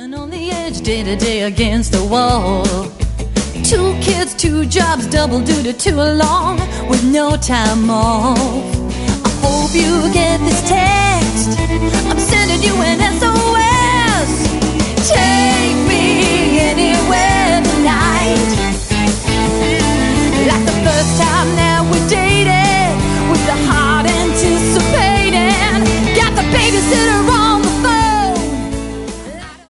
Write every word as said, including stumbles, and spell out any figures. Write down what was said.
Living on the edge, day to day against the wall. Two kids, two jobs, double duty too long, with no time off. I hope you get this text. I'm sending you an S M S.